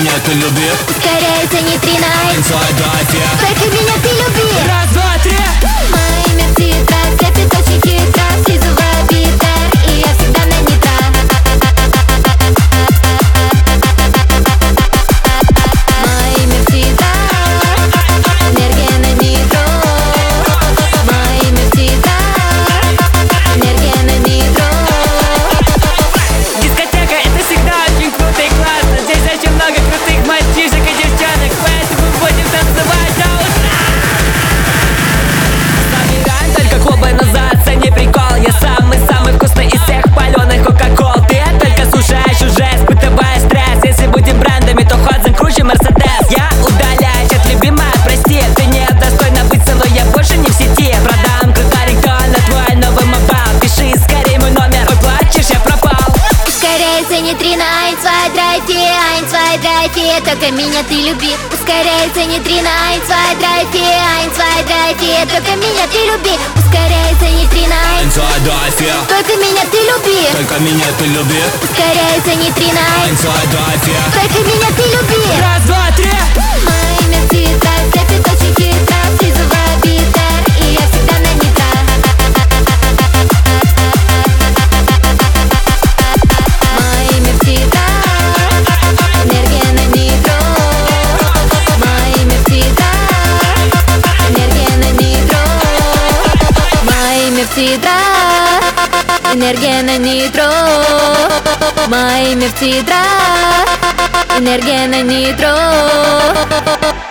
меня ты люби. Ускоряется нейтрино, Inside drive, yeah. только меня ты люби. Раз, два, три. Мое имя птица, цепит очень хитро, снизу в орбитах, и я всегда на нитро. Мое имя птица, энергия на нитро. Мое имя птица, энергия на нитро. Дискотека — это всегда очень круто и классно. Здесь очень много крутых мальчишек и девчонок, поэтому будем танцевать до утра. Забираем только клубы, но за оцени прикол. Я самый-самый вкусный из всех паленых кока-кол. Ты только слушаешь, уже испытывая стресс. Если будем брендами, то Ходзен круче Мерседес. Я удаляю чат, любимая, прости. Ты не достойна быть со мной, я больше не в сети. Продам крутой рингтон на твой новый мобайл. Пиши скорее мой номер, ой, плачешь, я пропал. Ускоряется нейтрино, 1, 2, 3, 1, 2, 3, только меня ты люби. Ускоряется нейтрино, 1, 2, 3, 1, 2, 3, только меня ты люби. Ускоряется нейтрино, Inside drive, yeah. только меня ты люби. Только меня ты люби. Ускоряется нейтрино, Inside drive, yeah. только меня ты люби. Раз, два, три. Мое имя птица, цепит очень хитро, снизу в орбитах, и я всегда на нитро. Мое имя птица, энергия на нитро. Мое имя птица, энергия на нитро. Мое имя птица, энергия на нитро. Мое имя птица, энергия на нитро.